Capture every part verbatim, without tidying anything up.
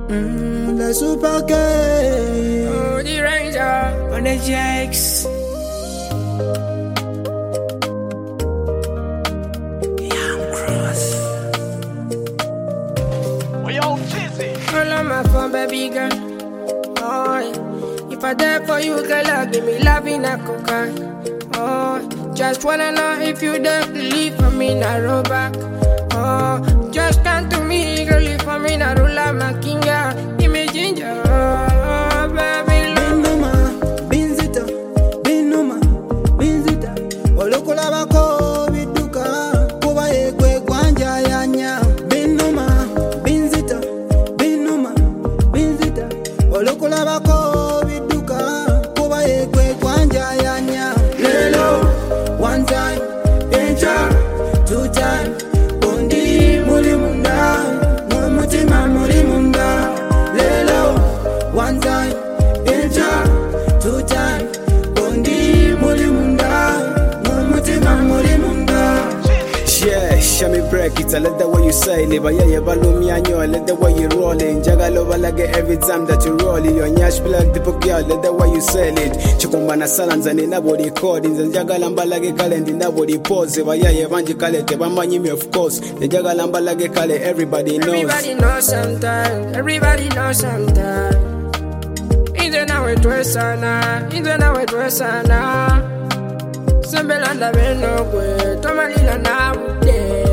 Mm, the super gay. Oh, the Ranger on the Jakes. All on my phone, baby girl. Oh, yeah. If I die for you, girl, I'll give me love in a coca. Oh, just wanna know if you don't believe for me, not roll back. Oh, just come to me, girl, if for me, not roll out my kinga. Give me ginger, oh, baby, love. Binuma, binzita, binuma, binzita. Olokola bako biduka, kuba yekwe kwanja yanya. Binuma, binzita, binuma, binzita. Olokola bako biduka, kuba yekwe kwanja yanya. Lelo, one time, enja, two time. Bondi muri munda, mumutima muri munda. Lelo, one time, enja, two time. Bondi muri munda, mumutima muri munda. Yeah, show me break it. I let the way you say it. But yeah, you balloon me and you. I let the way you roll it. Jagalo balage every time that you roll it. Your nyash blood tipo girl. Let the way you sell it. Chukumbana salans and nobody coding. And jagalamba lage kalend nobody pose. But yeah, you vanji kale te bambanyi me of course. The jagalamba lage kale everybody knows. Everybody knows sometimes. Everybody knows sometimes. Inze nawe twesana. Inze nawe twesana. Sembelanda beno kwe. Tomalila na ude.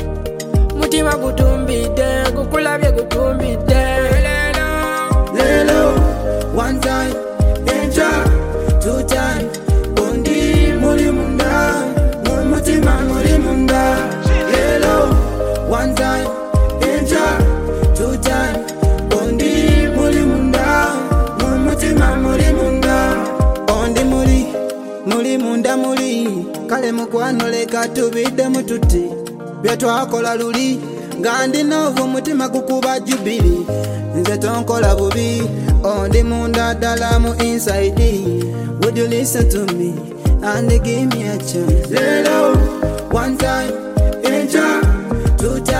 Mutima kutumbide. Kukulabye kutumbide. Lelo. Lelo, one time, enja, two time. Bondi muri munda, mumutima muri munda. Lelo, one time, enja, two time. Bondi muri munda, mumutima muri munda. Bondi muri, muri munda muri. Kale mukwano leka tubide mututi. Byetwakola luli, ngandi novu mutima kukuba jubili. Nze tonkola bubi, ondi munda dala mu inside. Would you listen to me and give me a chance? Lelo, one time, enja, two time.